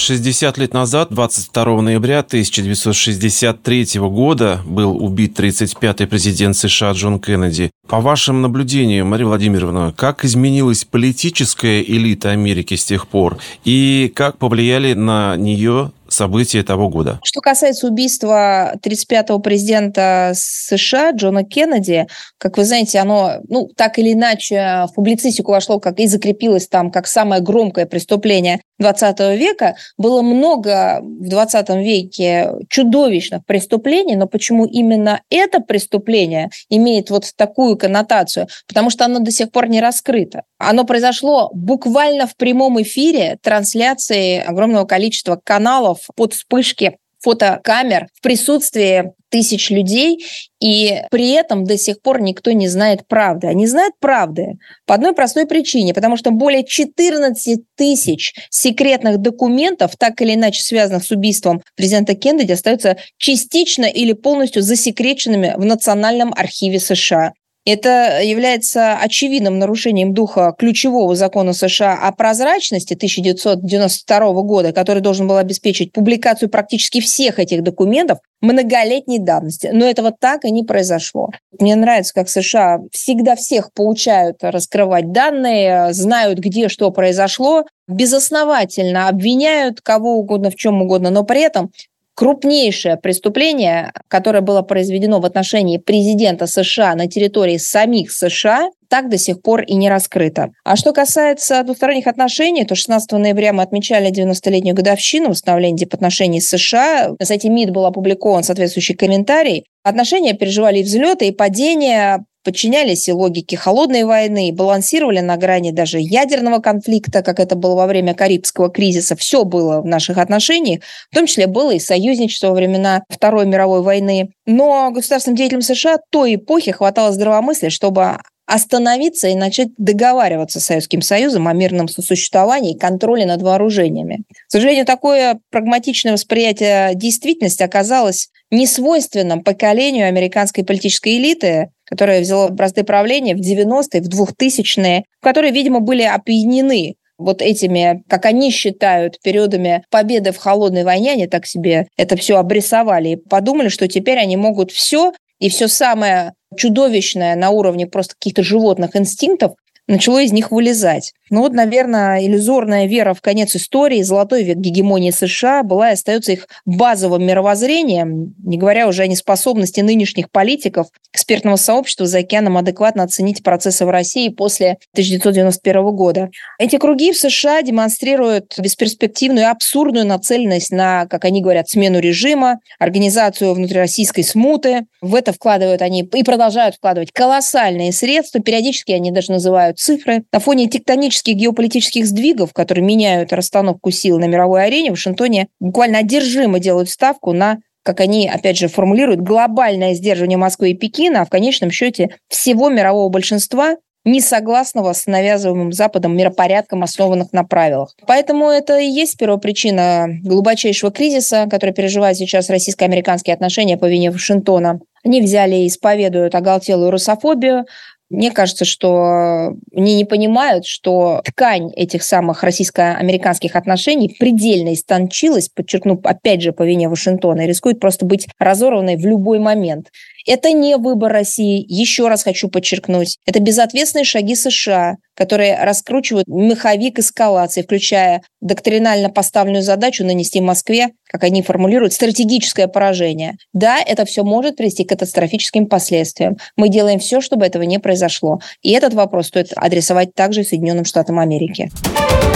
60 лет назад, 22 ноября 1963 года, был убит 35-й президент США Джон Кеннеди. По вашим наблюдениям, Мария Владимировна, как изменилась политическая элита Америки с тех пор и как повлияли на нее события того года? Что касается убийства 35-го президента США Джона Кеннеди, как вы знаете, оно, так или иначе, в публицистику вошло и закрепилось там как самое громкое преступление 20 века. Было много в 20 веке чудовищных преступлений, но почему именно это преступление имеет вот такую коннотацию? Потому что оно до сих пор не раскрыто. Оно произошло буквально в прямом эфире трансляции огромного количества каналов под вспышки фотокамер в присутствии тысяч людей, и при этом до сих пор никто не знает правды. А не знают правды по одной простой причине, потому что более 14 тысяч секретных документов, так или иначе связанных с убийством президента Кеннеди, остаются частично или полностью засекреченными в Национальном архиве США. Это является очевидным нарушением духа ключевого закона США о прозрачности 1992 года, который должен был обеспечить публикацию практически всех этих документов многолетней давности. Но этого так и не произошло. Мне нравится, как США всегда всех поучают раскрывать данные, знают, где что произошло, безосновательно обвиняют кого угодно в чем угодно, но при этом крупнейшее преступление, которое было произведено в отношении президента США на территории самих США, так до сих пор и не раскрыто. А что касается двусторонних отношений, то 16 ноября мы отмечали 90-летнюю годовщину восстановления дипотношений с США. На сайте МИД был опубликован соответствующий комментарий. Отношения переживали и взлеты, и падения, подчинялись и логике холодной войны, балансировали на грани даже ядерного конфликта, как это было во время Карибского кризиса. Все было в наших отношениях, в том числе было и союзничество во времена Второй мировой войны. Но государственным деятелям США той эпохи хватало здравомыслия, чтобы остановиться и начать договариваться с Советским Союзом о мирном сосуществовании и контроле над вооружениями. К сожалению, такое прагматичное восприятие действительности оказалось несвойственным поколению американской политической элиты, которая взяла бразды правления в 90-е, в 2000-е, которые, видимо, были опьянены вот этими, как они считают, периодами победы в холодной войне. Они так себе это все обрисовали и подумали, что теперь они могут все, и все самое чудовищное на уровне просто каких-то животных инстинктов начало из них вылезать. Наверное, иллюзорная вера в конец истории, золотой век гегемонии США была и остается их базовым мировоззрением, не говоря уже о неспособности нынешних политиков, экспертного сообщества за океаном адекватно оценить процессы в России после 1991 года. Эти круги в США демонстрируют бесперспективную и абсурдную нацеленность на, как они говорят, смену режима, организацию внутрироссийской смуты. В это вкладывают они и продолжают вкладывать колоссальные средства. Периодически они даже называют цифры. На фоне тектонических геополитических сдвигов, которые меняют расстановку сил на мировой арене, в Вашингтоне буквально одержимо делают ставку на, как они, опять же, формулируют, глобальное сдерживание Москвы и Пекина, а в конечном счете всего мирового большинства, не согласного с навязываемым Западом миропорядком, основанных на правилах. Поэтому это и есть первопричина глубочайшего кризиса, который переживают сейчас российско-американские отношения по вине Вашингтона. Они взяли и исповедуют оголтелую русофобию. Мне кажется, что они не понимают, что ткань этих самых российско-американских отношений предельно истончилась, подчеркну, опять же, по вине Вашингтона, и рискует просто быть разорванной в любой момент. Это не выбор России, еще раз хочу подчеркнуть. Это безответственные шаги США, которые раскручивают маховик эскалации, включая доктринально поставленную задачу нанести Москве, как они формулируют, стратегическое поражение. Да, это все может привести к катастрофическим последствиям. Мы делаем все, чтобы этого не произошло. И этот вопрос стоит адресовать также Соединенным Штатам Америки.